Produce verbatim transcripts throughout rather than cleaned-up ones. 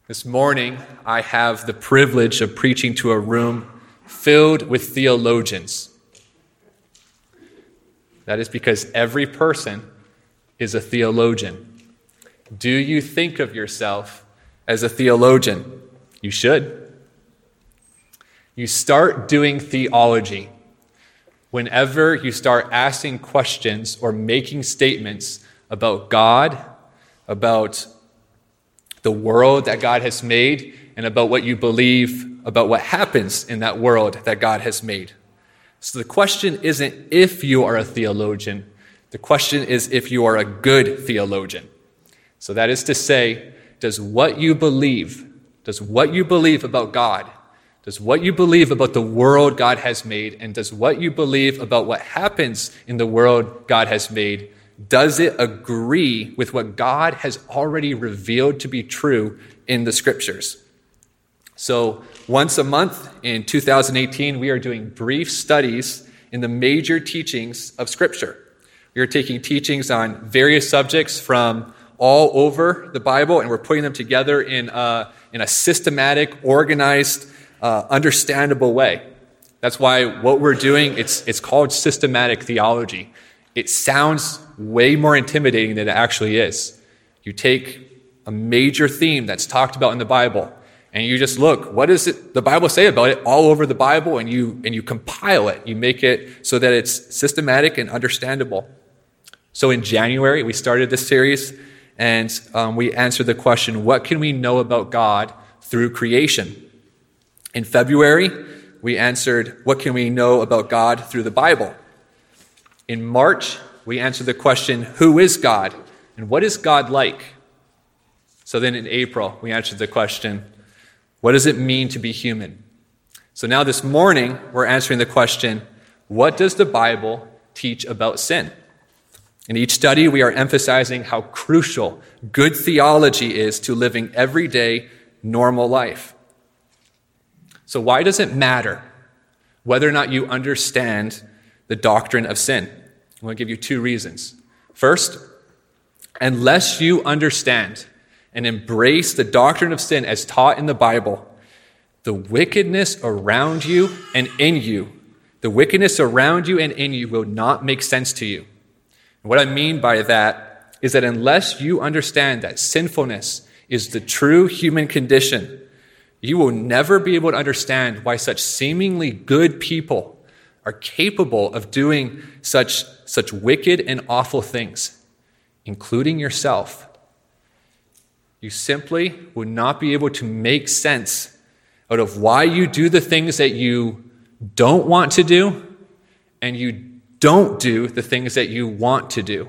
This morning, I have the privilege of preaching to a room filled with theologians. That is because every person is a theologian. Do you think of yourself as a theologian? You should. You start doing theology whenever you start asking questions or making statements about God, about the world that God has made, and about what you believe about what happens in that world that God has made. So the question isn't if you are a theologian. The question is if you are a good theologian. So that is to say, does what you believe, does what you believe about God, does what you believe about the world God has made, and does what you believe about what happens in the world God has made, does it agree with what God has already revealed to be true in the Scriptures? So once a month in two thousand eighteen, we are doing brief studies in the major teachings of Scripture. We are taking teachings on various subjects from all over the Bible, and we're putting them together in a, in a systematic, organized, uh, understandable way. That's why what we're doing, it's, it's called systematic theology. It sounds way more intimidating than it actually is. You take a major theme that's talked about in the Bible, and you just look, what does it, the Bible say about it all over the Bible, and you and you compile it. You make it so that it's systematic and understandable. So in January, we started this series, and um, we answered the question, what can we know about God through creation? In February, we answered, what can we know about God through the Bible? In March, we answered the question, who is God? And what is God like? So then in April, we answered the question, what does it mean to be human? So now this morning, we're answering the question, what does the Bible teach about sin? In each study, we are emphasizing how crucial good theology is to living everyday, normal life. So why does it matter whether or not you understand the doctrine of sin? I'm going to give you two reasons. First, unless you understand and embrace the doctrine of sin as taught in the Bible, the wickedness around you and in you, the wickedness around you and in you will not make sense to you. And what I mean by that is that unless you understand that sinfulness is the true human condition, you will never be able to understand why such seemingly good people are capable of doing such, such wicked and awful things, including yourself. You simply would not be able to make sense out of why you do the things that you don't want to do, and you don't do the things that you want to do.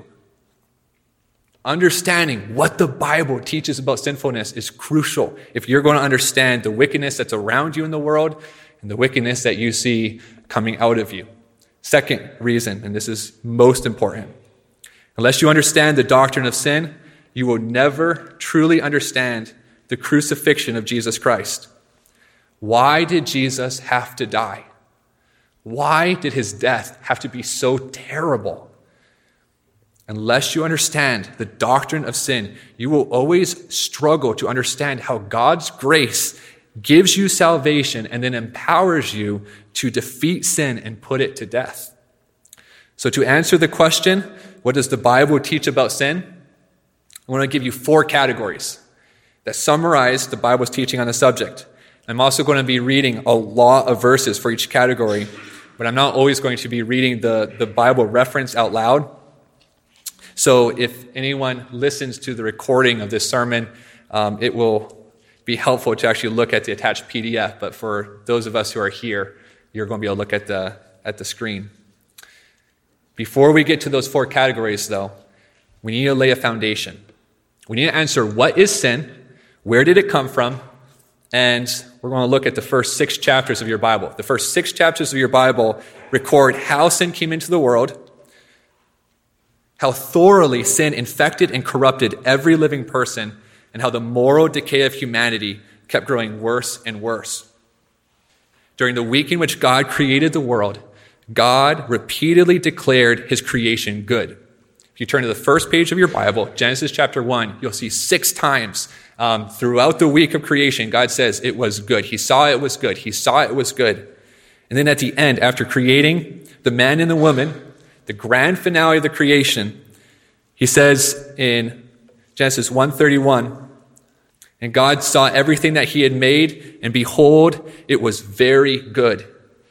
Understanding what the Bible teaches about sinfulness is crucial if you're going to understand the wickedness that's around you in the world and the wickedness that you see coming out of you. Second reason, and this is most important, unless you understand the doctrine of sin, you will never truly understand the crucifixion of Jesus Christ. Why did Jesus have to die? Why did his death have to be so terrible? Unless you understand the doctrine of sin, you will always struggle to understand how God's grace gives you salvation and then empowers you to defeat sin and put it to death. So to answer the question, what does the Bible teach about sin? I want to give you four categories that summarize the Bible's teaching on the subject. I'm also going to be reading a lot of verses for each category, but I'm not always going to be reading the, the Bible reference out loud. So if anyone listens to the recording of this sermon, um, it will be helpful to actually look at the attached P D F. But for those of us who are here, you're going to be able to look at the at the screen. Before we get to those four categories, though, we need to lay a foundation. We need to answer what is sin, where did it come from, and we're going to look at the first six chapters of your Bible. The first six chapters of your Bible record how sin came into the world, how thoroughly sin infected and corrupted every living person, and how the moral decay of humanity kept growing worse and worse. During the week in which God created the world, God repeatedly declared his creation good. If you turn to the first page of your Bible, Genesis chapter one, you'll see six times Um, throughout the week of creation, God says it was good. He saw it was good. He saw it was good. And then at the end, after creating the man and the woman, the grand finale of the creation, he says in Genesis one thirty-one, and God saw everything that he had made, and behold, it was very good.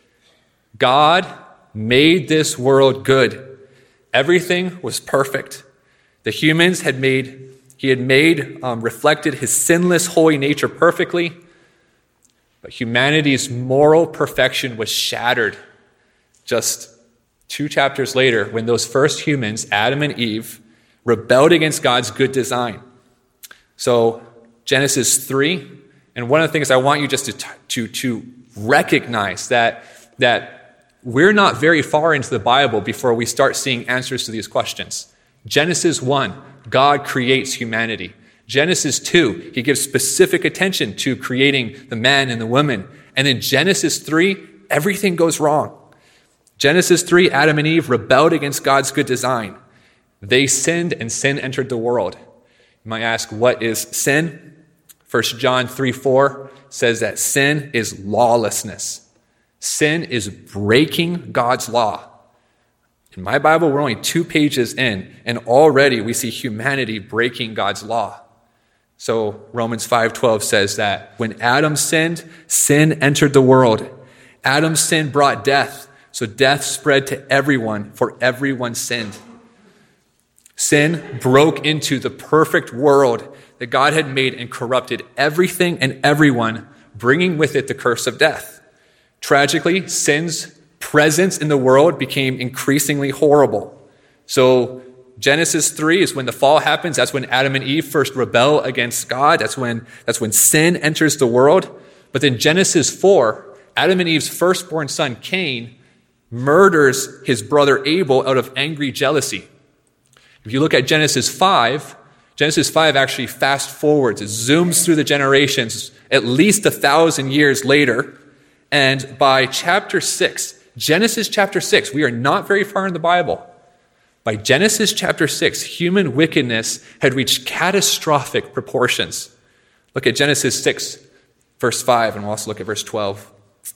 God made this world good. Everything was perfect. The humans had made, he had made, um, reflected his sinless, holy nature perfectly. But humanity's moral perfection was shattered just two chapters later when those first humans, Adam and Eve, rebelled against God's good design. So Genesis three, and one of the things I want you just to, to, to recognize that, that we're not very far into the Bible before we start seeing answers to these questions. Genesis one, God creates humanity. Genesis two, he gives specific attention to creating the man and the woman. And then Genesis three, everything goes wrong. Genesis three, Adam and Eve rebelled against God's good design. They sinned and sin entered the world. You might ask, what is sin? First John three four says that sin is lawlessness. Sin is breaking God's law. In my Bible, we're only two pages in, and already we see humanity breaking God's law. So Romans five twelve says that when Adam sinned, sin entered the world. Adam's sin brought death, so death spread to everyone, for everyone sinned. Sin broke into the perfect world that God had made and corrupted everything and everyone, bringing with it the curse of death. Tragically, sin's presence in the world became increasingly horrible. So Genesis three is when the fall happens. That's when Adam and Eve first rebel against God. That's when, that's when sin enters the world. But then Genesis four, Adam and Eve's firstborn son, Cain, murders his brother Abel out of angry jealousy. If you look at Genesis five, Genesis five actually fast forwards. It zooms through the generations at least a thousand years later. And by chapter six, Genesis chapter six, we are not very far in the Bible. By Genesis chapter six, human wickedness had reached catastrophic proportions. Look at Genesis six, verse five, and we'll also look at verse twelve.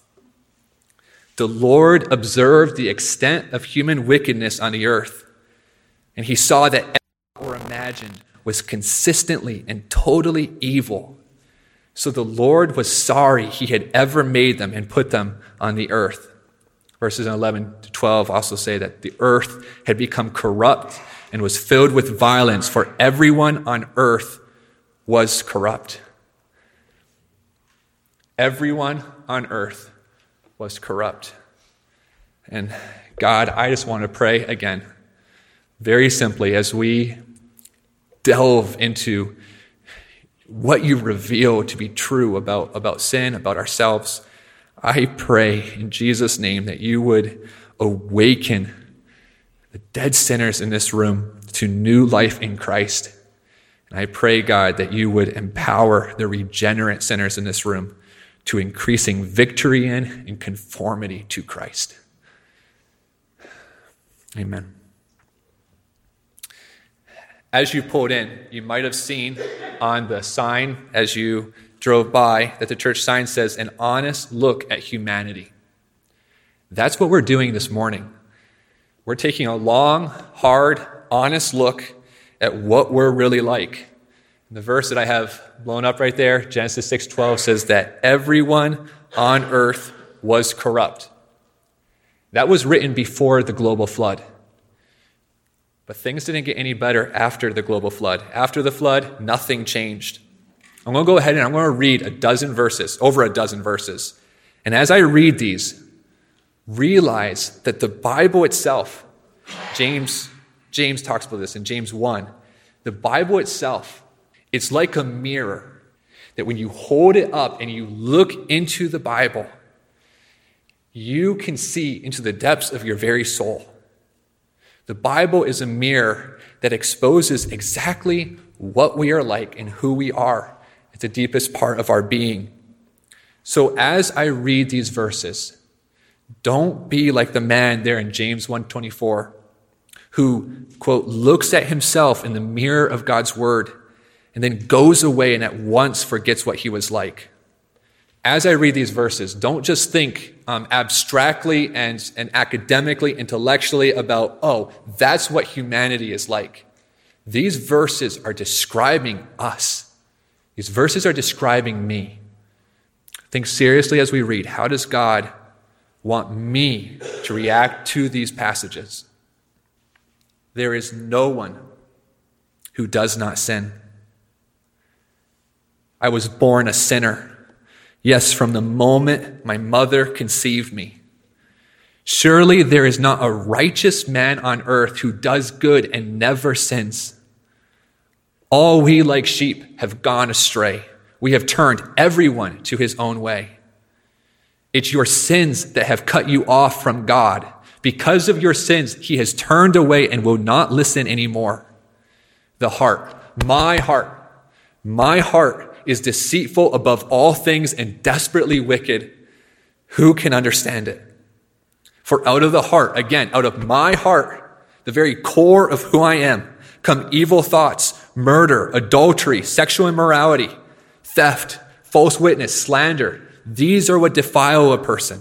The Lord observed the extent of human wickedness on the earth, and he saw that everything or imagined was consistently and totally evil. So the Lord was sorry he had ever made them and put them on the earth. Verses eleven to twelve also say that the earth had become corrupt and was filled with violence, for everyone on earth was corrupt. Everyone on earth was corrupt. And God, I just want to pray again, very simply, as we delve into what you reveal to be true about, about sin, about ourselves, I pray in Jesus' name that you would awaken the dead sinners in this room to new life in Christ. And I pray, God, that you would empower the regenerate sinners in this room to increasing victory in and conformity to Christ. Amen. As you pulled in, you might have seen on the sign as you drove by that the church sign says, an honest look at humanity. That's what we're doing this morning. We're taking a long, hard, honest look at what we're really like. The verse that I have blown up right there, Genesis six twelve, says that everyone on earth was corrupt. That was written before the global flood. But things didn't get any better after the global flood. After the flood, nothing changed. I'm going to go ahead and I'm going to read a dozen verses, over a dozen verses. And as I read these, realize that the Bible itself, James, James talks about this in James one, the Bible itself, it's like a mirror that when you hold it up and you look into the Bible, you can see into the depths of your very soul. The Bible is a mirror that exposes exactly what we are like and who we are at the deepest part of our being. So as I read these verses, don't be like the man there in James one twenty-four who, quote, looks at himself in the mirror of God's word and then goes away and at once forgets what he was like. As I read these verses, don't just think um, abstractly and, and academically, intellectually about, oh, that's what humanity is like. These verses are describing us. These verses are describing me. Think seriously as we read. How does God want me to react to these passages? There is no one who does not sin. I was born a sinner. Yes, from the moment my mother conceived me. Surely there is not a righteous man on earth who does good and never sins. All we like sheep have gone astray. We have turned everyone to his own way. It's your sins that have cut you off from God. Because of your sins, he has turned away and will not listen anymore. The heart, my heart, my heart is deceitful above all things and desperately wicked. Who can understand it? For out of the heart, again, out of my heart, the very core of who I am, come evil thoughts, murder, adultery, sexual immorality, theft, false witness, slander. These are what defile a person.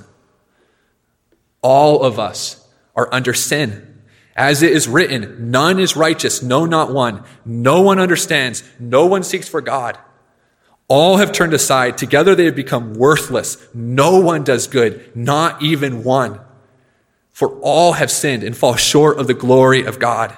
All of us are under sin. As it is written, none is righteous, no, not one. No one understands. No one seeks for God. All have turned aside. Together they have become worthless. No one does good, not even one. For all have sinned and fall short of the glory of God.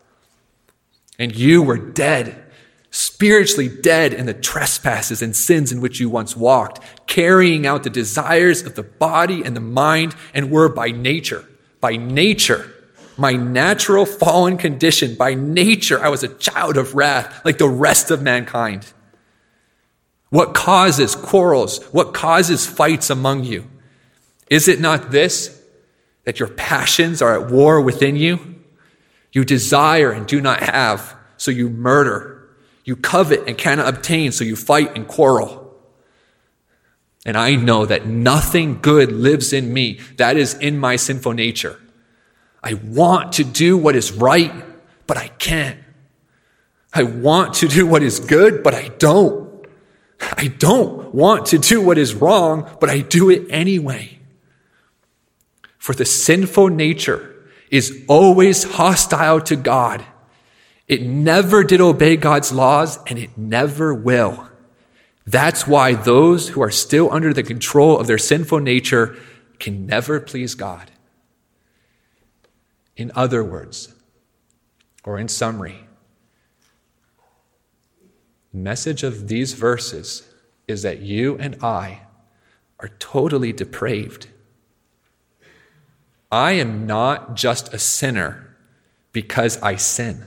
And you were dead, spiritually dead in the trespasses and sins in which you once walked, carrying out the desires of the body and the mind, and were by nature, by nature, my natural fallen condition, by nature, I was a child of wrath, like the rest of mankind. What causes quarrels? What causes fights among you? Is it not this, that your passions are at war within you? You desire and do not have, so you murder. You covet and cannot obtain, so you fight and quarrel. And I know that nothing good lives in me, that is in my sinful nature. I want to do what is right, but I can't. I want to do what is good, but I don't. I don't want to do what is wrong, but I do it anyway. For the sinful nature is always hostile to God. It never did obey God's laws, and it never will. That's why those who are still under the control of their sinful nature can never please God. In other words, or in summary, the message of these verses is that you and I are totally depraved. I am not just a sinner because I sin.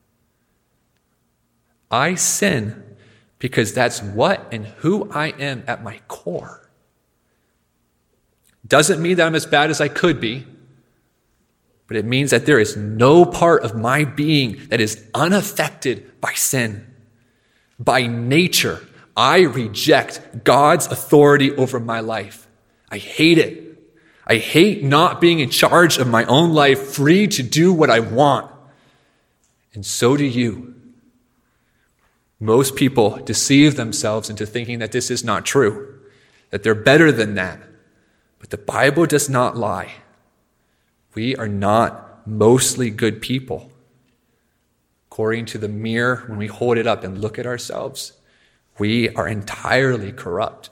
I sin because that's what and who I am at my core. Doesn't mean that I'm as bad as I could be, but it means that there is no part of my being that is unaffected by sin. By nature, I reject God's authority over my life. I hate it. I hate not being in charge of my own life, free to do what I want. And so do you. Most people deceive themselves into thinking that this is not true, that they're better than that. But the Bible does not lie. We are not mostly good people. According to the mirror, when we hold it up and look at ourselves, we are entirely corrupt.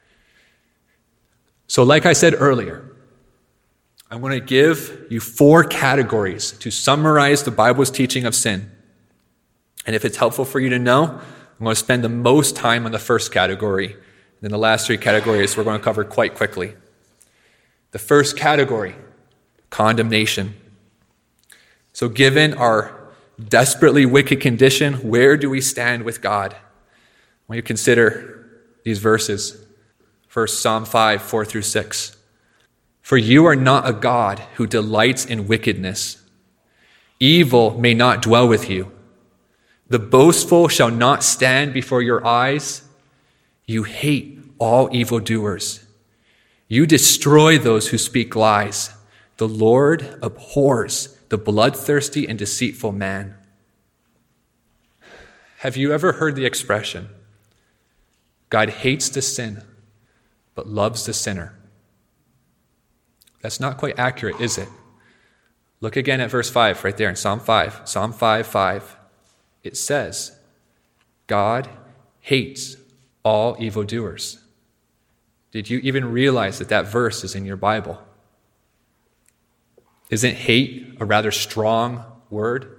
So like I said earlier, I'm going to give you four categories to summarize the Bible's teaching of sin. And if it's helpful for you to know, I'm going to spend the most time on the first category. And then the last three categories we're going to cover quite quickly. The first category, condemnation. So given our desperately wicked condition, where do we stand with God? When you consider these verses, first Psalm five, four through six. For you are not a God who delights in wickedness. Evil may not dwell with you. The boastful shall not stand before your eyes. You hate all evildoers. You destroy those who speak lies. The Lord abhors the bloodthirsty and deceitful man. Have you ever heard the expression, God hates the sin, but loves the sinner? That's not quite accurate, is it? Look again at verse five, right there in Psalm five. Psalm five, five. It says, God hates all evildoers. Did you even realize that that verse is in your Bible? Isn't hate a rather strong word?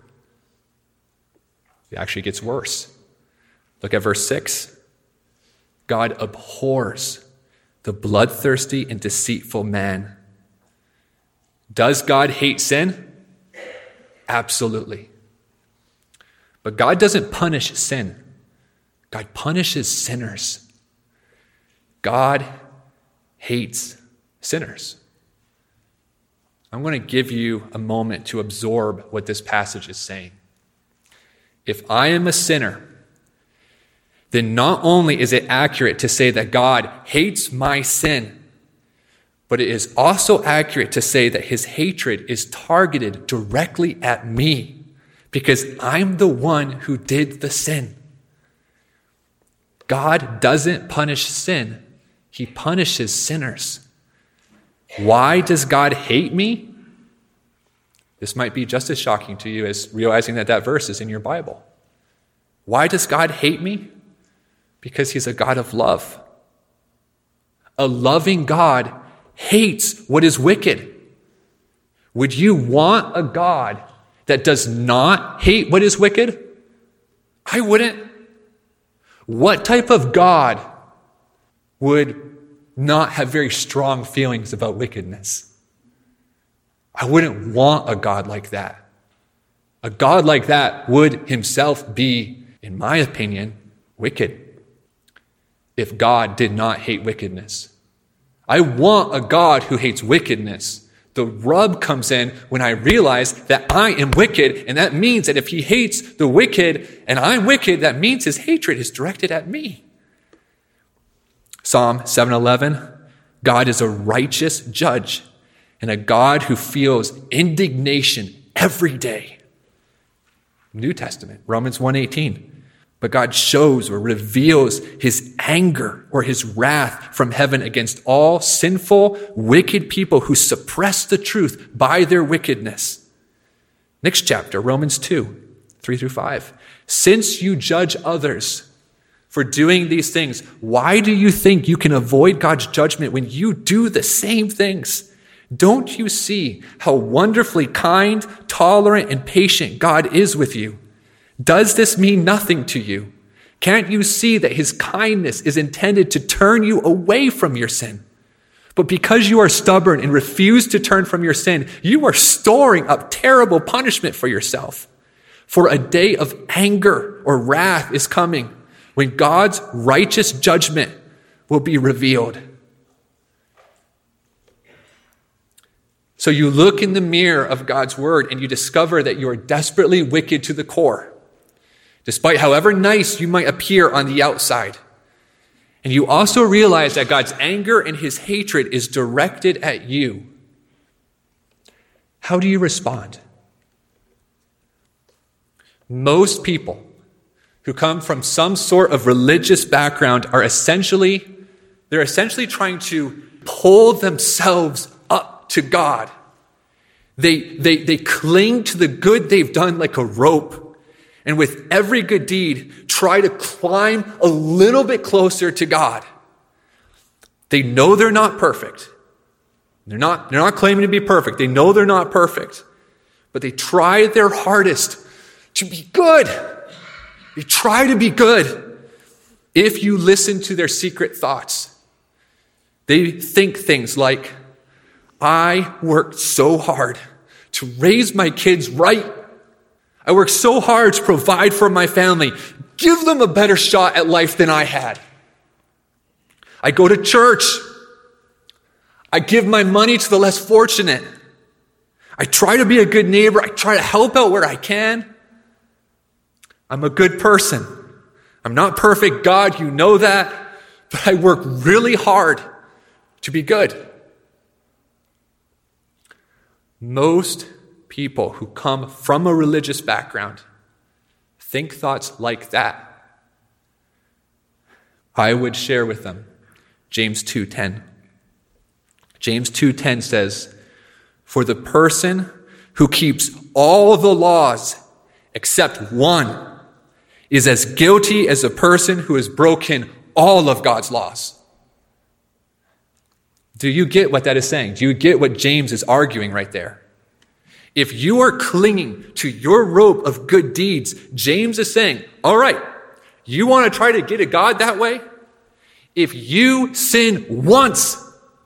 It actually gets worse. Look at verse six. God abhors the bloodthirsty and deceitful man. Does God hate sin? Absolutely. But God doesn't punish sin. God punishes sinners. God hates sinners. I'm going to give you a moment to absorb what this passage is saying. If I am a sinner, then not only is it accurate to say that God hates my sin, but it is also accurate to say that his hatred is targeted directly at me because I'm the one who did the sin. God doesn't punish sin. He punishes sinners. Why does God hate me? This might be just as shocking to you as realizing that that verse is in your Bible. Why does God hate me? Because he's a God of love. A loving God hates what is wicked. Would you want a God that does not hate what is wicked? I wouldn't. What type of God would not have very strong feelings about wickedness? I wouldn't want a God like that. A God like that would himself be, in my opinion, wicked. If God did not hate wickedness. I want a God who hates wickedness. The rub comes in when I realize that I am wicked, and that means that if he hates the wicked and I'm wicked, that means his hatred is directed at me. Psalm seven eleven, God is a righteous judge and a God who feels indignation every day. New Testament, Romans one eighteen. But God shows or reveals his anger or his wrath from heaven against all sinful, wicked people who suppress the truth by their wickedness. Next chapter, Romans two, three through five. Since you judge others for doing these things, why do you think you can avoid God's judgment when you do the same things? Don't you see how wonderfully kind, tolerant, and patient God is with you? Does this mean nothing to you? Can't you see that his kindness is intended to turn you away from your sin? But because you are stubborn and refuse to turn from your sin, you are storing up terrible punishment for yourself. For a day of anger or wrath is coming when God's righteous judgment will be revealed. So you look in the mirror of God's word and you discover that you are desperately wicked to the core. Despite however nice you might appear on the outside. And you also realize that God's anger and his hatred is directed at you. How do you respond? Most people who come from some sort of religious background are essentially, they're essentially trying to pull themselves up to God. They, they, they cling to the good they've done like a rope. And with every good deed, try to climb a little bit closer to God. They know they're not perfect. They're not, they're not claiming to be perfect. They know they're not perfect. But they try their hardest to be good. They try to be good. If you listen to their secret thoughts, they think things like, I worked so hard to raise my kids right. I worked so hard to provide for my family. Give them a better shot at life than I had. I go to church. I give my money to the less fortunate. I try to be a good neighbor. I try to help out where I can. I'm a good person. I'm not perfect, God, you know that. But I work really hard to be good. Most people who come from a religious background think thoughts like that, I would share with them James two ten. James two ten says, "For the person who keeps all the laws except one is as guilty as a person who has broken all of God's laws." Do you get what that is saying? Do you get what James is arguing right there? If you are clinging to your rope of good deeds, James is saying, all right, you want to try to get to God that way? If you sin once,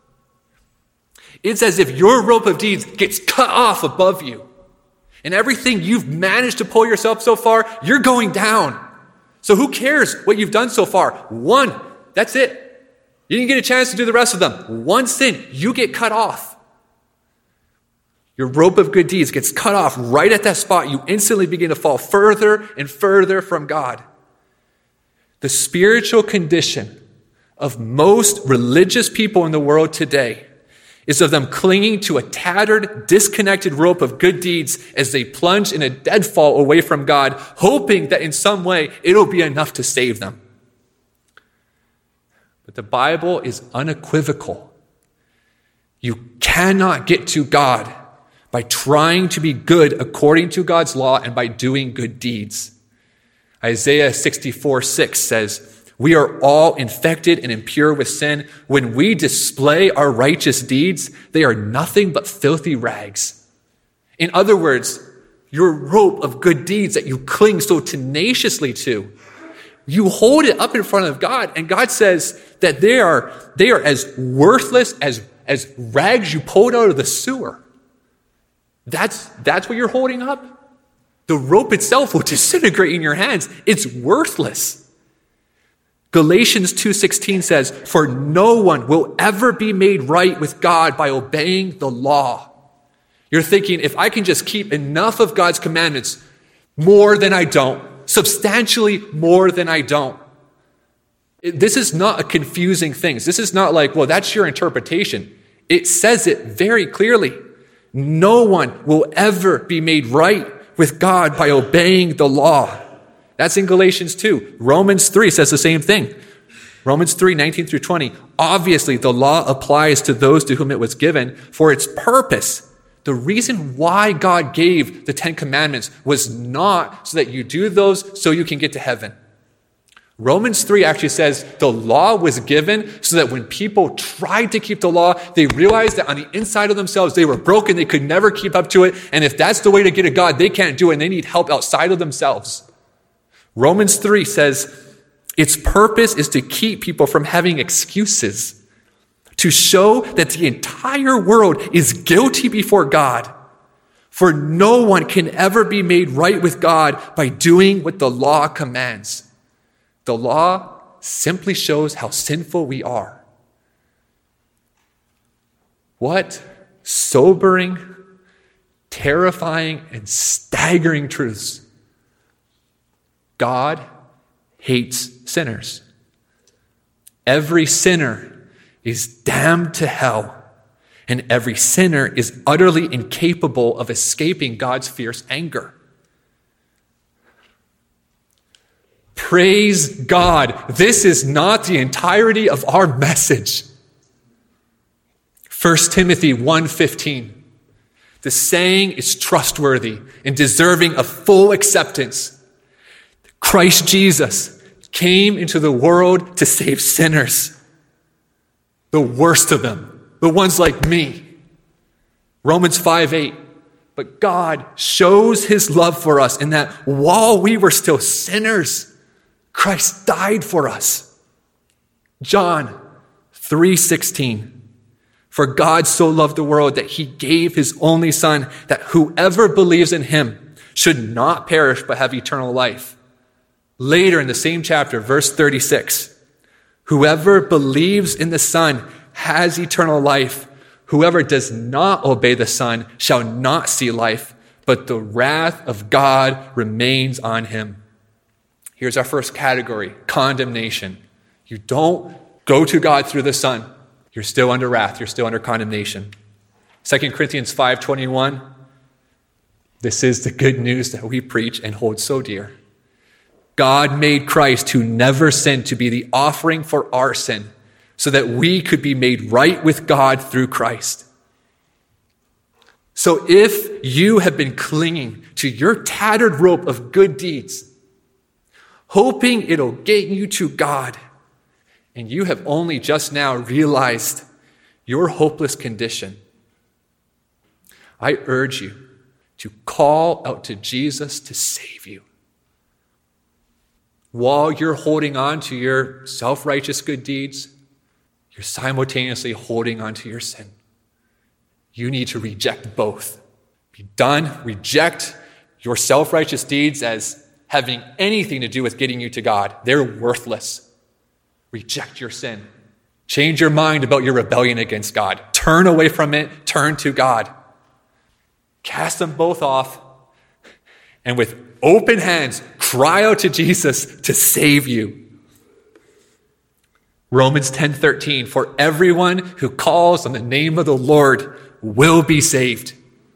it's as if your rope of deeds gets cut off above you. And everything you've managed to pull yourself so far, you're going down. So who cares what you've done so far? One, that's it. You didn't get a chance to do the rest of them. One sin, you get cut off. Your rope of good deeds gets cut off right at that spot. You instantly begin to fall further and further from God. The spiritual condition of most religious people in the world today is of them clinging to a tattered, disconnected rope of good deeds as they plunge in a deadfall away from God, hoping that in some way it'll be enough to save them. But the Bible is unequivocal. You cannot get to God by trying to be good according to God's law and by doing good deeds. Isaiah sixty-four six says, "We are all infected and impure with sin. When we display our righteous deeds, they are nothing but filthy rags." In other words, your rope of good deeds that you cling so tenaciously to, you hold it up in front of God, and God says that they are, they are as worthless as, as rags you pulled out of the sewer. That's, that's what you're holding up? The rope itself will disintegrate in your hands. It's worthless. Galatians two sixteen says, "For no one will ever be made right with God by obeying the law." You're thinking, if I can just keep enough of God's commandments, more than I don't, substantially more than I don't. It, this is not a confusing thing. This is not like, well, that's your interpretation. It says it very clearly. No one will ever be made right with God by obeying the law. That's in Galatians two. Romans three says the same thing. Romans three, nineteen through twenty. "Obviously, the law applies to those to whom it was given for its purpose." The reason why God gave the Ten Commandments was not so that you do those so you can get to heaven. Romans three actually says the law was given so that when people tried to keep the law, they realized that on the inside of themselves, they were broken. They could never keep up to it. And if that's the way to get to God, they can't do it. And they need help outside of themselves. Romans three says its purpose is to keep people from having excuses, to show that the entire world is guilty before God. For no one can ever be made right with God by doing what the law commands. The law simply shows how sinful we are. What sobering, terrifying, and staggering truths. God hates sinners. Every sinner is damned to hell, and every sinner is utterly incapable of escaping God's fierce anger. Praise God. This is not the entirety of our message. First Timothy one fifteen. The saying is trustworthy and deserving of full acceptance. Christ Jesus came into the world to save sinners. The worst of them. The ones like me. Romans five eight. But God shows his love for us in that while we were still sinners, Christ died for us. John three sixteen. For God so loved the world that he gave his only Son, that whoever believes in him should not perish but have eternal life. Later in the same chapter, verse thirty-six. Whoever believes in the Son has eternal life. Whoever does not obey the Son shall not see life, but the wrath of God remains on him. Here's our first category, condemnation. You don't go to God through the Son. You're still under wrath. You're still under condemnation. Second Corinthians five twenty-one. This is the good news that we preach and hold so dear. God made Christ, who never sinned, to be the offering for our sin, so that we could be made right with God through Christ. So if you have been clinging to your tattered rope of good deeds, hoping it'll get you to God, and you have only just now realized your hopeless condition, I urge you to call out to Jesus to save you. While you're holding on to your self-righteous good deeds, you're simultaneously holding on to your sin. You need to reject both. Be done. Reject your self-righteous deeds as having anything to do with getting you to God. They're worthless. Reject your sin. Change your mind about your rebellion against God. Turn away from it. Turn to God. Cast them both off. And with open hands, cry out to Jesus to save you. Romans ten thirteen, for everyone who calls on the name of the Lord will be saved.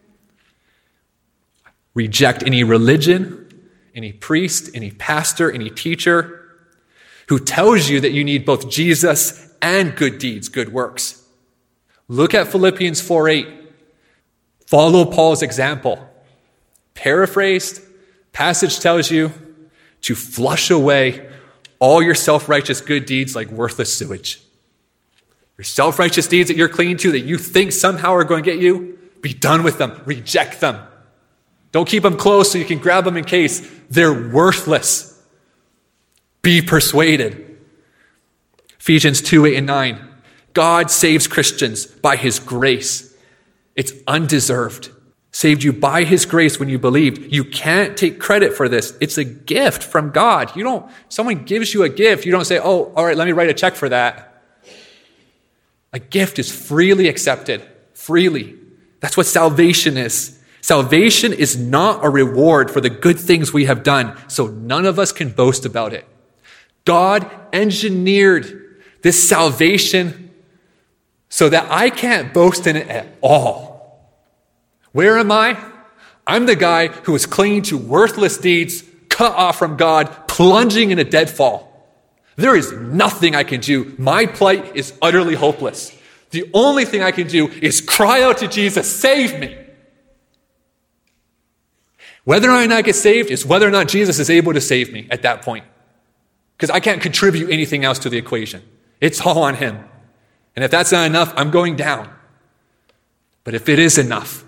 Reject any religion, any priest, any pastor, any teacher who tells you that you need both Jesus and good deeds, good works. Look at Philippians four eight. Follow Paul's example. Paraphrased, passage tells you to flush away all your self-righteous good deeds like worthless sewage. Your self-righteous deeds that you're clinging to, that you think somehow are going to get you, be done with them. Reject them. Don't keep them close so you can grab them in case. They're worthless. Be persuaded. Ephesians two, eight, and nine. God saves Christians by his grace. It's undeserved. Saved you by his grace when you believed. You can't take credit for this. It's a gift from God. You don't, someone gives you a gift. You don't say, oh, all right, let me write a check for that. A gift is freely accepted. Freely. That's what salvation is. Salvation is not a reward for the good things we have done, so none of us can boast about it. God engineered this salvation so that I can't boast in it at all. Where am I? I'm the guy who is clinging to worthless deeds, cut off from God, plunging in a deadfall. There is nothing I can do. My plight is utterly hopeless. The only thing I can do is cry out to Jesus, save me. Whether or not I get saved is whether or not Jesus is able to save me at that point. Because I can't contribute anything else to the equation. It's all on him. And if that's not enough, I'm going down. But if it is enough,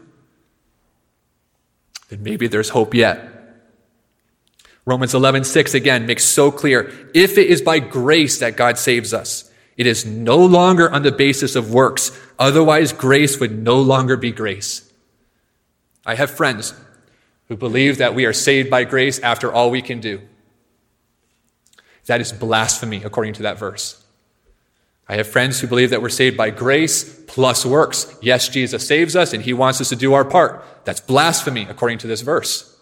then maybe there's hope yet. Romans eleven six again makes so clear, if it is by grace that God saves us, it is no longer on the basis of works. Otherwise, grace would no longer be grace. I have friends who believe that we are saved by grace after all we can do. That is blasphemy, according to that verse. I have friends who believe that we're saved by grace plus works. Yes, Jesus saves us, and he wants us to do our part. That's blasphemy, according to this verse.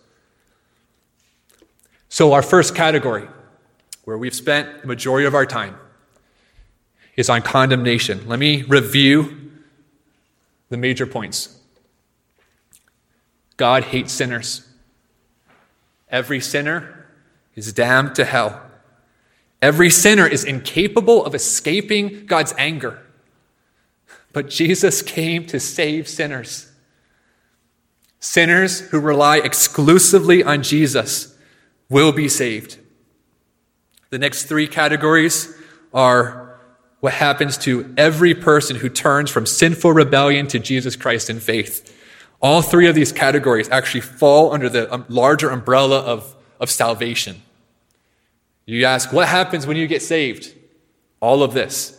So our first category, where we've spent the majority of our time, is on condemnation. Let me review the major points. God hates sinners. Every sinner is damned to hell. Every sinner is incapable of escaping God's anger. But Jesus came to save sinners. Sinners who rely exclusively on Jesus will be saved. The next three categories are what happens to every person who turns from sinful rebellion to Jesus Christ in faith. All three of these categories actually fall under the larger umbrella of, of salvation. You ask, what happens when you get saved? All of this.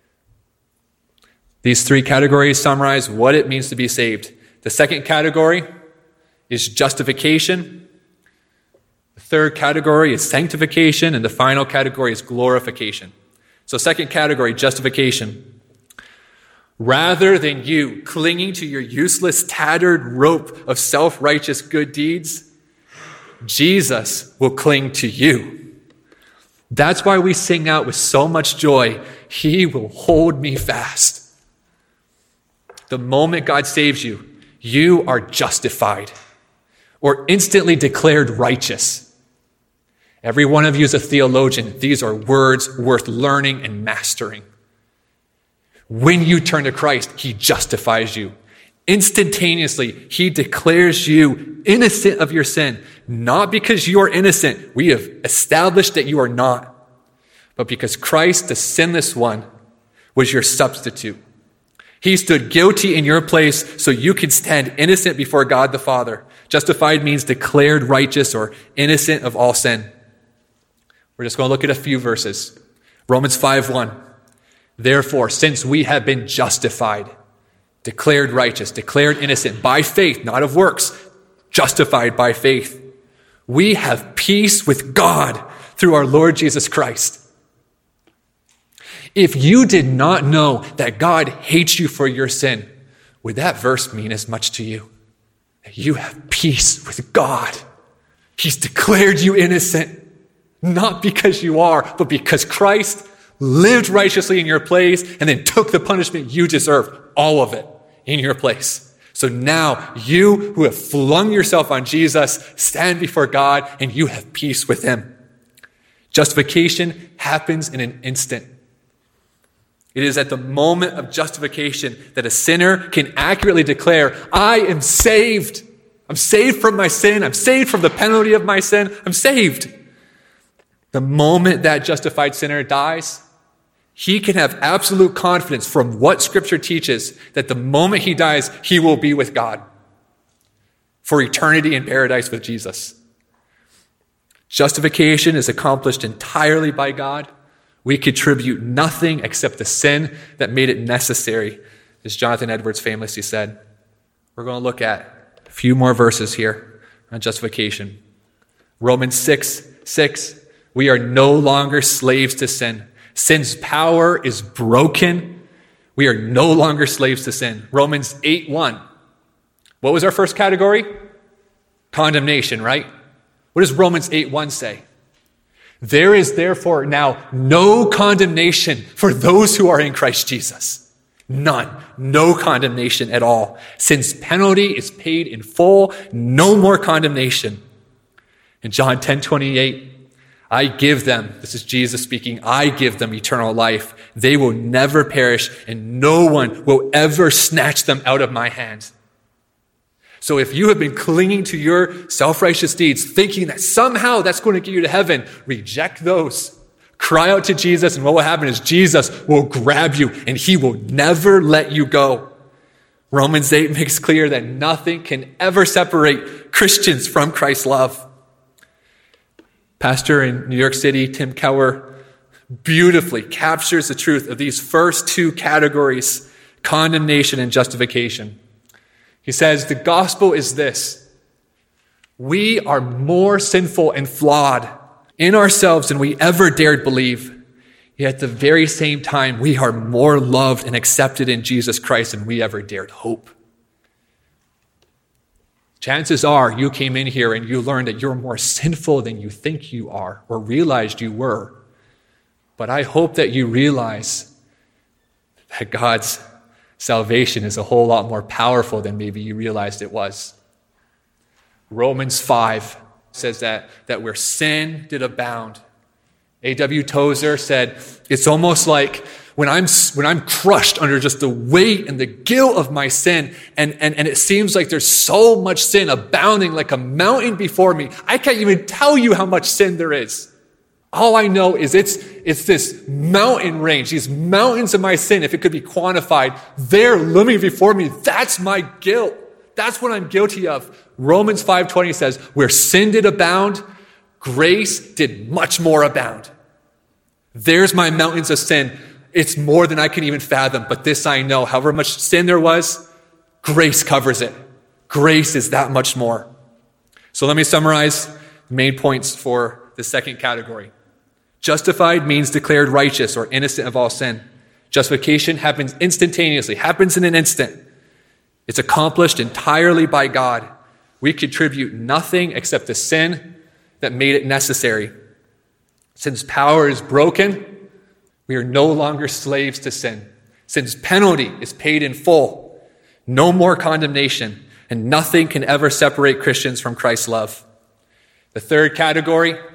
These three categories summarize what it means to be saved. The second category is justification. The third category is sanctification. And the final category is glorification. So second category, justification. Rather than you clinging to your useless, tattered rope of self-righteous good deeds, Jesus will cling to you. That's why we sing out with so much joy, he will hold me fast. The moment God saves you, you are justified or instantly declared righteous. Every one of you is a theologian. These are words worth learning and mastering. When you turn to Christ, he justifies you. Instantaneously, he declares you innocent of your sin, not because you are innocent. We have established that you are not, but because Christ, the sinless one, was your substitute. He stood guilty in your place so you could stand innocent before God the Father. Justified means declared righteous or innocent of all sin. We're just going to look at a few verses. Romans five one. Therefore, since we have been justified, declared righteous, declared innocent by faith, not of works, justified by faith, we have peace with God through our Lord Jesus Christ. If you did not know that God hates you for your sin, would that verse mean as much to you? That you have peace with God. He's declared you innocent, not because you are, but because Christ lived righteously in your place and then took the punishment you deserved, all of it, in your place. So now you who have flung yourself on Jesus stand before God and you have peace with him. Justification happens in an instant. It is at the moment of justification that a sinner can accurately declare, I am saved. I'm saved from my sin. I'm saved from the penalty of my sin. I'm saved. The moment that justified sinner dies, he can have absolute confidence from what Scripture teaches that the moment he dies, he will be with God for eternity in paradise with Jesus. Justification is accomplished entirely by God. We contribute nothing except the sin that made it necessary, as Jonathan Edwards famously said. We're going to look at a few more verses here on justification. Romans six six. We are no longer slaves to sin. Sin's power is broken. We are no longer slaves to sin. Romans eight one. What was our first category? Condemnation, right? What does Romans eight one say? There is therefore now no condemnation for those who are in Christ Jesus. None. No condemnation at all. Since penalty is paid in full, no more condemnation. In John ten twenty-eight, I give them, this is Jesus speaking, I give them eternal life. They will never perish, and no one will ever snatch them out of my hand. So if you have been clinging to your self-righteous deeds, thinking that somehow that's going to get you to heaven, reject those. Cry out to Jesus, and what will happen is Jesus will grab you, and he will never let you go. Romans eight makes clear that nothing can ever separate Christians from Christ's love. Pastor in New York City, Tim Keller, beautifully captures the truth of these first two categories, condemnation and justification. He says, the gospel is this: we are more sinful and flawed in ourselves than we ever dared believe. Yet at the very same time, we are more loved and accepted in Jesus Christ than we ever dared hope. Chances are you came in here and you learned that you're more sinful than you think you are or realized you were. But I hope that you realize that God's salvation is a whole lot more powerful than maybe you realized it was. Romans five says that, that where sin did abound. A W Tozer said, it's almost like when I'm when I'm crushed under just the weight and the guilt of my sin, and, and, and it seems like there's so much sin abounding like a mountain before me. I can't even tell you how much sin there is. All I know is it's it's this mountain range, these mountains of my sin, if it could be quantified, they're looming before me. That's my guilt. That's what I'm guilty of. Romans five twenty says, where sin did abound, grace did much more abound. There's my mountains of sin. It's more than I can even fathom, but this I know. However much sin there was, grace covers it. Grace is that much more. So let me summarize the main points for the second category. Justified means declared righteous or innocent of all sin. Justification happens instantaneously, happens in an instant. It's accomplished entirely by God. We contribute nothing except the sin that made it necessary. Since power is broken, we are no longer slaves to sin. Since penalty is paid in full, no more condemnation, and nothing can ever separate Christians from Christ's love. The third category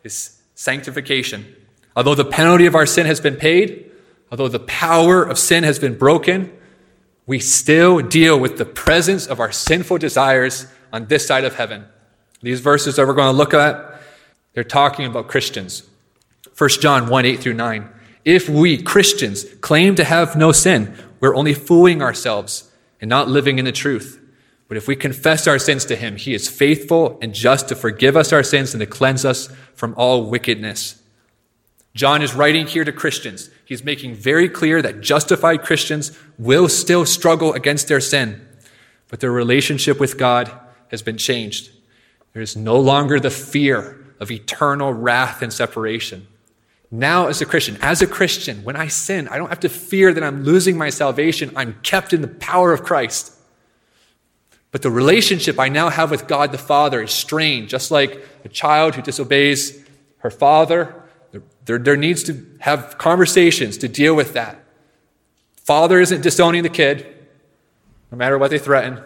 is sanctification. Although the penalty of our sin has been paid, although the power of sin has been broken, we still deal with the presence of our sinful desires on this side of heaven. These verses that we're going to look at, they're talking about Christians. First John one, eight through nine. If we, Christians, claim to have no sin, we're only fooling ourselves and not living in the truth. But if we confess our sins to him, he is faithful and just to forgive us our sins and to cleanse us from all wickedness. John is writing here to Christians. He's making very clear that justified Christians will still struggle against their sin, but their relationship with God has been changed. There is no longer the fear of eternal wrath and separation. Now, as a Christian, as a Christian, when I sin, I don't have to fear that I'm losing my salvation. I'm kept in the power of Christ. But the relationship I now have with God the Father is strained, just like a child who disobeys her father. There, there needs to have conversations to deal with that. Father isn't disowning the kid, no matter what they threaten.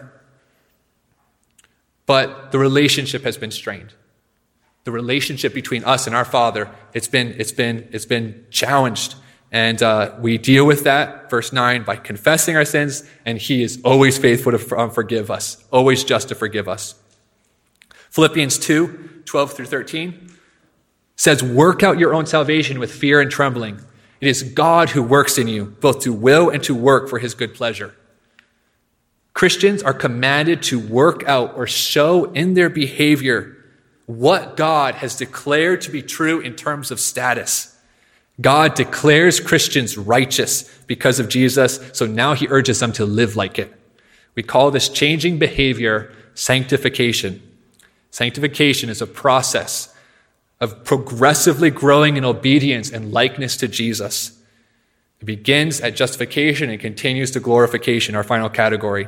But the relationship has been strained. The relationship between us and our Father, it's been, it's been, it's been challenged. And uh, we deal with that, verse nine, by confessing our sins, and he is always faithful to um, forgive us, always just to forgive us. Philippians two, twelve through thirteen says, work out your own salvation with fear and trembling. It is God who works in you, both to will and to work for his good pleasure. Christians are commanded to work out or show in their behavior what God has declared to be true in terms of status. God declares Christians righteous because of Jesus, so now he urges them to live like it. We call this changing behavior sanctification. Sanctification is a process of progressively growing in obedience and likeness to Jesus. It begins at justification and continues to glorification, our final category.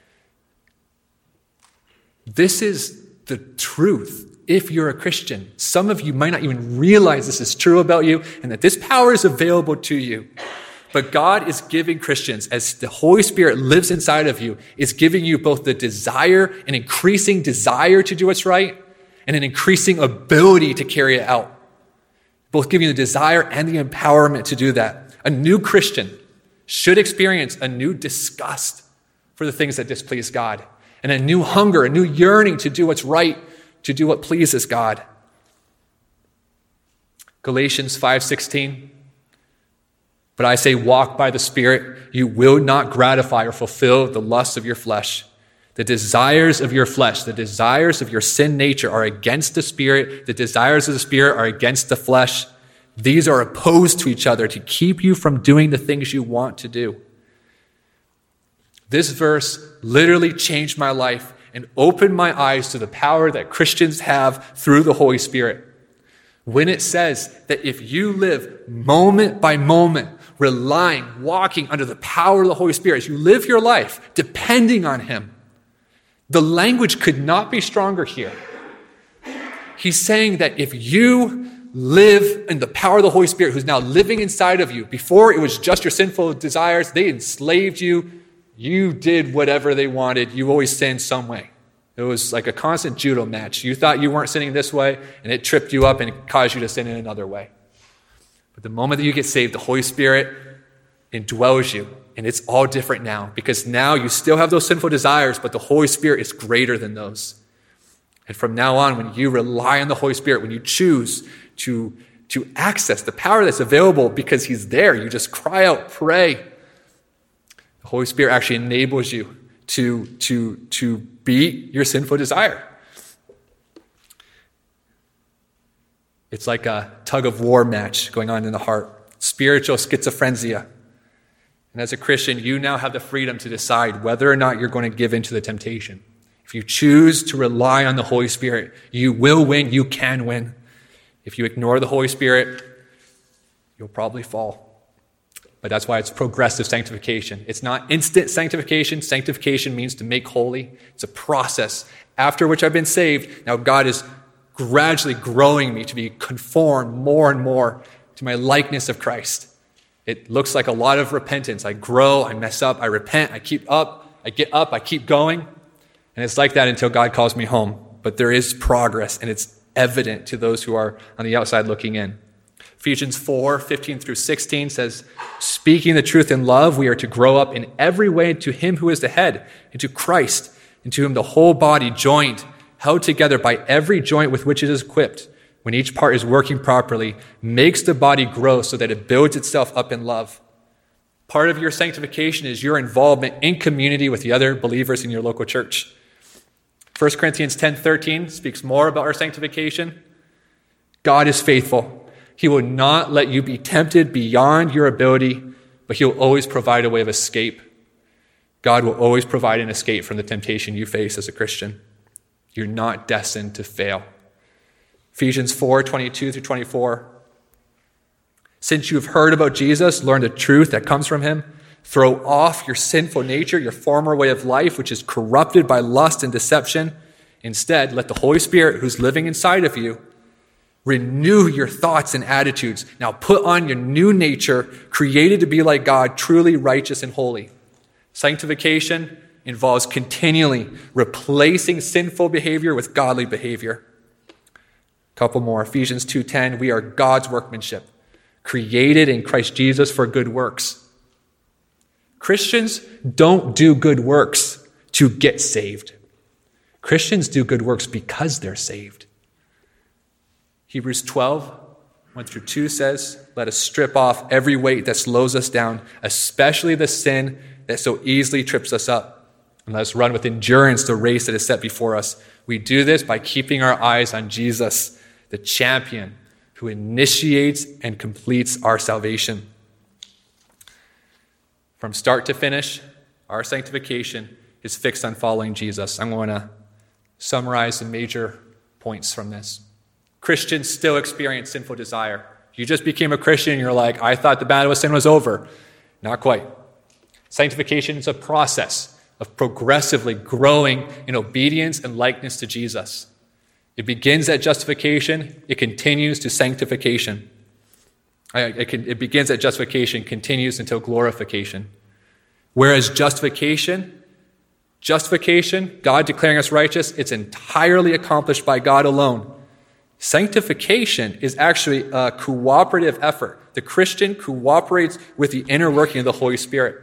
This is the truth. If you're a Christian, some of you might not even realize this is true about you and that this power is available to you. But God is giving Christians, as the Holy Spirit lives inside of you, is giving you both the desire, an increasing desire to do what's right, and an increasing ability to carry it out. Both giving you the desire and the empowerment to do that. A new Christian should experience a new disgust for the things that displease God, and a new hunger, a new yearning to do what's right, to do what pleases God. Galatians five sixteen. But I say, walk by the Spirit. You will not gratify or fulfill the lusts of your flesh. The desires of your flesh, the desires of your sin nature are against the Spirit. The desires of the Spirit are against the flesh. These are opposed to each other to keep you from doing the things you want to do. This verse literally changed my life and opened my eyes to the power that Christians have through the Holy Spirit. When it says that if you live moment by moment, relying, walking under the power of the Holy Spirit, as you live your life depending on him, the language could not be stronger here. He's saying that if you live in the power of the Holy Spirit who's now living inside of you, before it was just your sinful desires, they enslaved you, you did whatever they wanted. You always sinned some way. It was like a constant judo match. You thought you weren't sinning this way, and it tripped you up and it caused you to sin in another way. But the moment that you get saved, the Holy Spirit indwells you, and it's all different now, because now you still have those sinful desires, but the Holy Spirit is greater than those. And from now on, when you rely on the Holy Spirit, when you choose to, to access the power that's available because he's there, you just cry out, pray. The Holy Spirit actually enables you to, to, to beat your sinful desire. It's like a tug of war match going on in the heart. Spiritual schizophrenia. And as a Christian, you now have the freedom to decide whether or not you're going to give in to the temptation. If you choose to rely on the Holy Spirit, you will win, you can win. If you ignore the Holy Spirit, you'll probably fall. But that's why it's progressive sanctification. It's not instant sanctification. Sanctification means to make holy. It's a process after which I've been saved. Now God is gradually growing me to be conformed more and more to my likeness of Christ. It looks like a lot of repentance. I grow, I mess up, I repent, I keep up, I get up, I keep going. And it's like that until God calls me home. But there is progress, and it's evident to those who are on the outside looking in. Ephesians four, fifteen through sixteen says, speaking the truth in love, we are to grow up in every way to him who is the head, into Christ, into whom the whole body joined, held together by every joint with which it is equipped, when each part is working properly, makes the body grow so that it builds itself up in love. Part of your sanctification is your involvement in community with the other believers in your local church. First Corinthians ten thirteen speaks more about our sanctification. God is faithful. He will not let you be tempted beyond your ability, but he'll always provide a way of escape. God will always provide an escape from the temptation you face as a Christian. You're not destined to fail. Ephesians four, twenty-two through twenty-four. Since you've heard about Jesus, learn the truth that comes from him, throw off your sinful nature, your former way of life, which is corrupted by lust and deception. Instead, let the Holy Spirit, who's living inside of you, renew your thoughts and attitudes. Now put on your new nature, created to be like God, truly righteous and holy. Sanctification involves continually replacing sinful behavior with godly behavior. A couple more. Ephesians two ten, we are God's workmanship, created in Christ Jesus for good works. Christians don't do good works to get saved. Christians do good works because they're saved. Hebrews twelve, one through two says, let us strip off every weight that slows us down, especially the sin that so easily trips us up. And let us run with endurance the race that is set before us. We do this by keeping our eyes on Jesus, the champion who initiates and completes our salvation. From start to finish, our sanctification is fixed on following Jesus. I'm going to summarize the major points from this. Christians still experience sinful desire. You just became a Christian and you're like, I thought the battle with sin was over. Not quite. Sanctification is a process of progressively growing in obedience and likeness to Jesus. It begins at justification. It continues to sanctification. It, can, it begins at justification, continues until glorification. Whereas justification, justification, God declaring us righteous, it's entirely accomplished by God alone. Sanctification is actually a cooperative effort. The Christian cooperates with the inner working of the Holy Spirit.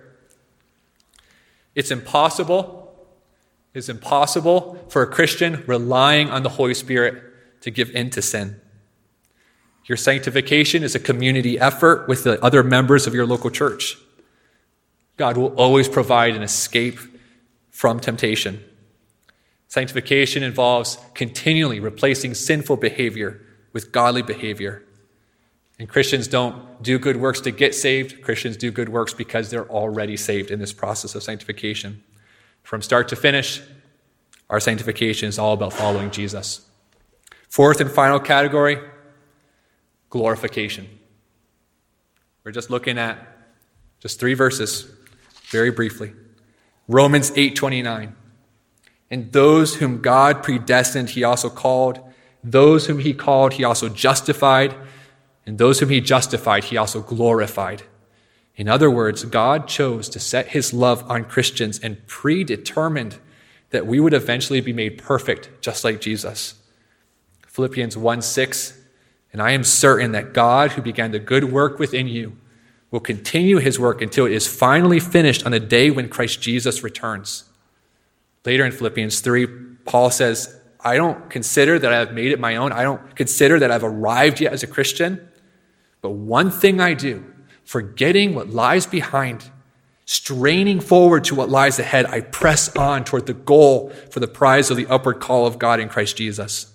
It's impossible, it's impossible for a Christian relying on the Holy Spirit to give in to sin. Your sanctification is a community effort with the other members of your local church. God will always provide an escape from temptation. Sanctification involves continually replacing sinful behavior with godly behavior. And Christians don't do good works to get saved. Christians do good works because they're already saved in this process of sanctification. From start to finish, our sanctification is all about following Jesus. Fourth and final category, glorification. We're just looking at just three verses, very briefly. Romans eight twenty-nine. And those whom God predestined, he also called. Those whom he called, he also justified. And those whom he justified, he also glorified. In other words, God chose to set his love on Christians and predetermined that we would eventually be made perfect, just like Jesus. Philippians one six, and I am certain that God, who began the good work within you, will continue his work until it is finally finished on the day when Christ Jesus returns. Later in Philippians three, Paul says, I don't consider that I have made it my own. I don't consider that I've arrived yet as a Christian. But one thing I do, forgetting what lies behind, straining forward to what lies ahead, I press on toward the goal for the prize of the upward call of God in Christ Jesus.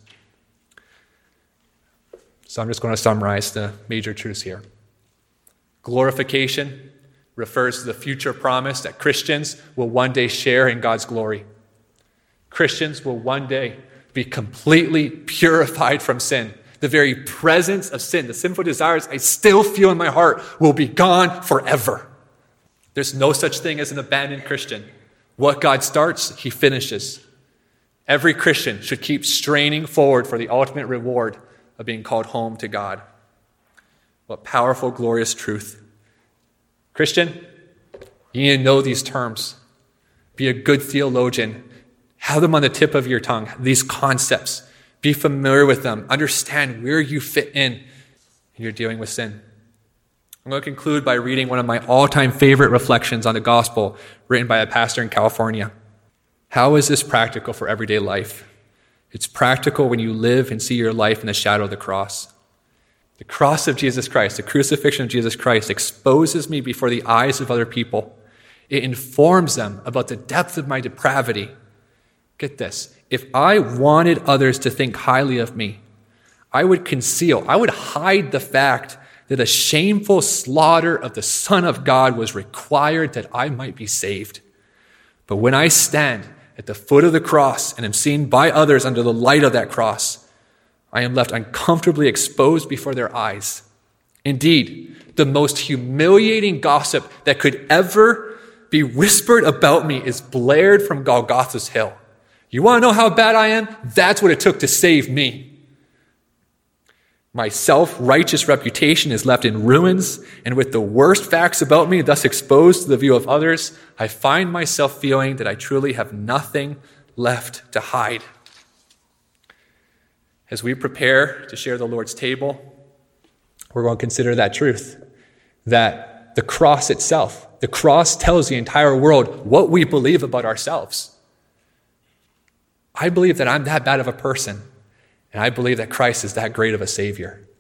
So I'm just going to summarize the major truths here. Glorification refers to the future promise that Christians will one day share in God's glory. Christians will one day be completely purified from sin. The very presence of sin, the sinful desires I still feel in my heart, will be gone forever. There's no such thing as an abandoned Christian. What God starts, he finishes. Every Christian should keep straining forward for the ultimate reward of being called home to God. What powerful, glorious truth. Christian, you need to know these terms. Be a good theologian. Have them on the tip of your tongue, these concepts. Be familiar with them. Understand where you fit in and you're dealing with sin. I'm going to conclude by reading one of my all-time favorite reflections on the gospel written by a pastor in California. How is this practical for everyday life? It's practical when you live and see your life in the shadow of the cross. The cross of Jesus Christ, the crucifixion of Jesus Christ, exposes me before the eyes of other people. It informs them about the depth of my depravity. Get this. If I wanted others to think highly of me, I would conceal, I would hide the fact that a shameful slaughter of the Son of God was required that I might be saved. But when I stand at the foot of the cross and am seen by others under the light of that cross, I am left uncomfortably exposed before their eyes. Indeed, the most humiliating gossip that could ever be whispered about me is blared from Golgotha's hill. You want to know how bad I am? That's what it took to save me. My self-righteous reputation is left in ruins, and with the worst facts about me thus exposed to the view of others, I find myself feeling that I truly have nothing left to hide. As we prepare to share the Lord's table, we're going to consider that truth, that the cross itself, the cross tells the entire world what we believe about ourselves. I believe that I'm that bad of a person, and I believe that Christ is that great of a Savior.